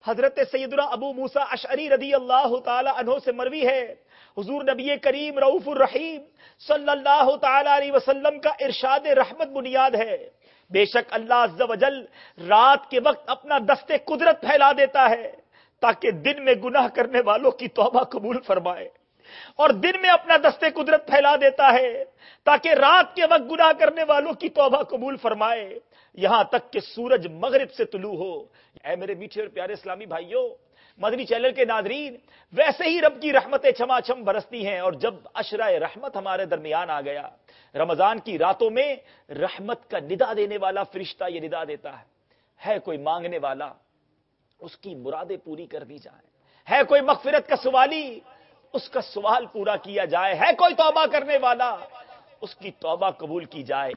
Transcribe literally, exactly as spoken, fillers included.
हजरत सैयदना अबू मूसा अशअरी रदी अल्लाह ताला अन्हो से मरवी है, हुजूर नबी करीम रऊफुर रहीम सल्लल्लाहु ताला अलैहि वसल्लम का इरशाद रहमत बुनियाद है। बेशक अल्लाह अज़्ज़ व जल रात के वक्त अपना दस्ते कुदरत फैला देता है ताकि दिन में गुनाह करने वालों की तौबा कबूल फरमाए, और दिन में अपना दस्ते कुदरत फैला देता है ताकि रात के वक्त गुनाह करने वालों की तौबा कबूल फरमाए, यहां तक कि सूरज मगरिब से तुलू हो। ऐ मेरे मीठे और प्यारे इस्लामी भाइयों, मदनी चैनल के नादरीन, वैसे ही रब की रहमतें छमाछम बरसती हैं। और जब अशराए रहमत हमारे दरमियान आ गया, रमजान की रातों में रहमत का निदा देने वाला फरिश्ता ये निदा देता है, है कोई मांगने वाला उसकी मुरादें पूरी कर दी जाए, है कोई मगफिरत का सवाली उसका सवाल पूरा किया जाए, है कोई तौबा करने वाला उसकी तौबा कबूल की जाए।